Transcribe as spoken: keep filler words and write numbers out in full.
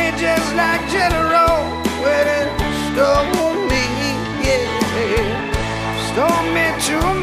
just like General when it stole me, yeah. Stole me to